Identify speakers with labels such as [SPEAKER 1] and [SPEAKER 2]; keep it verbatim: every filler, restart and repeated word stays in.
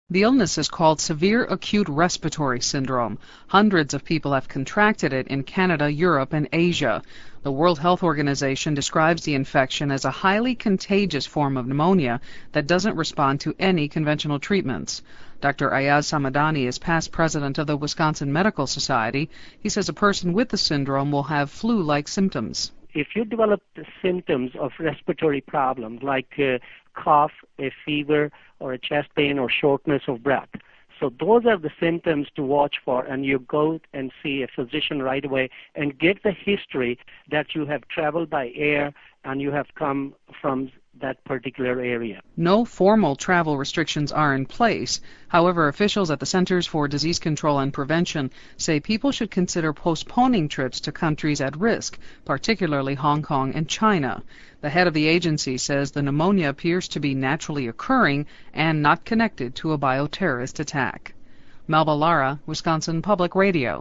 [SPEAKER 1] The illness is called severe acute respiratory syndrome. Hundreds of people have contracted it in Canada, Europe, and Asia. The World Health Organization describes the infection as a highly contagious form of pneumonia that doesn't respond to any conventional treatments. Doctor Ayaz Samadani is past president of the Wisconsin Medical Society. He says a person with the syndrome will have flu-like symptoms.
[SPEAKER 2] If you develop the symptoms of respiratory problems like uh, cough, a fever, or a chest pain or shortness of breath, so those are the symptoms to watch for, and you go and see a physician right away and get the history that you have traveled by air and you have come from that particular area.
[SPEAKER 1] No formal travel restrictions are in place. However, officials at the Centers for Disease Control and Prevention say people should consider postponing trips to countries at risk, particularly Hong Kong and China. The head of the agency says the pneumonia appears to be naturally occurring and not connected to a bioterrorist attack. Melba Lara, Wisconsin Public Radio.